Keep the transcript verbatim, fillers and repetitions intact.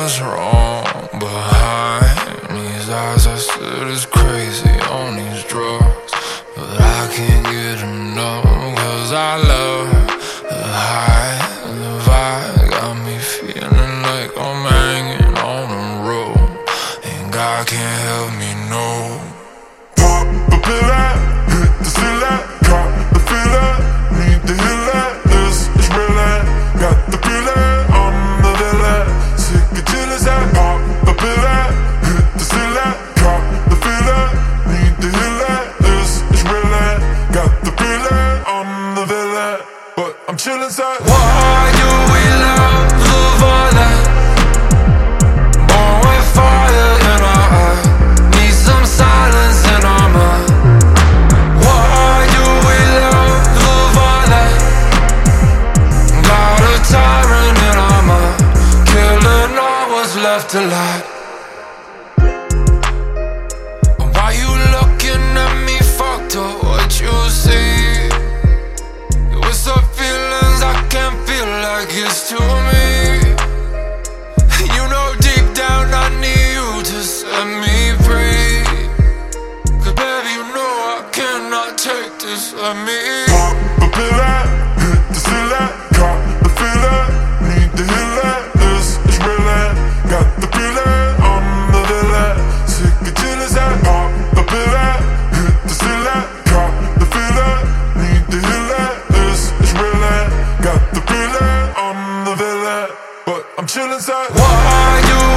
what's wrong behind these eyes. I said it's crazy on these drugs, but I can't get enough, cause I love the high, the vibe got me feeling like I'm hanging on a rope, and God can't help me, no. Pop the pill out, hit the seal out, caught the feel out, need to heal out, this is real out, got the feel out, I'm the villain, sick of chillers out, pop the pill out, hit the seal out, caught the feel out, need to heal out, this is real out, got the feel out, I'm the villain, but I'm chillin' side. Why do we love the violence? Born with fire in our eyes, need some silence in our mind. Why do we love the violence? Got a tyrant in our mind, killing all what's left alive. Why you looking at me fucked up? What you see? What's the feelings I can't feel like it's to me? You know deep down I need you to set me free, cause baby you know I cannot take this of me. Pop the pill out, hit the seal out, caught the feel out, need to heal out, this is real out, got the feel out, I'm the villain, sick of chillers out. Pop the pill out, hit the seal out, caught the feel out, need to heal out, this is real out, got the feel out, I'm the villain, but I'm chillin' side. Why do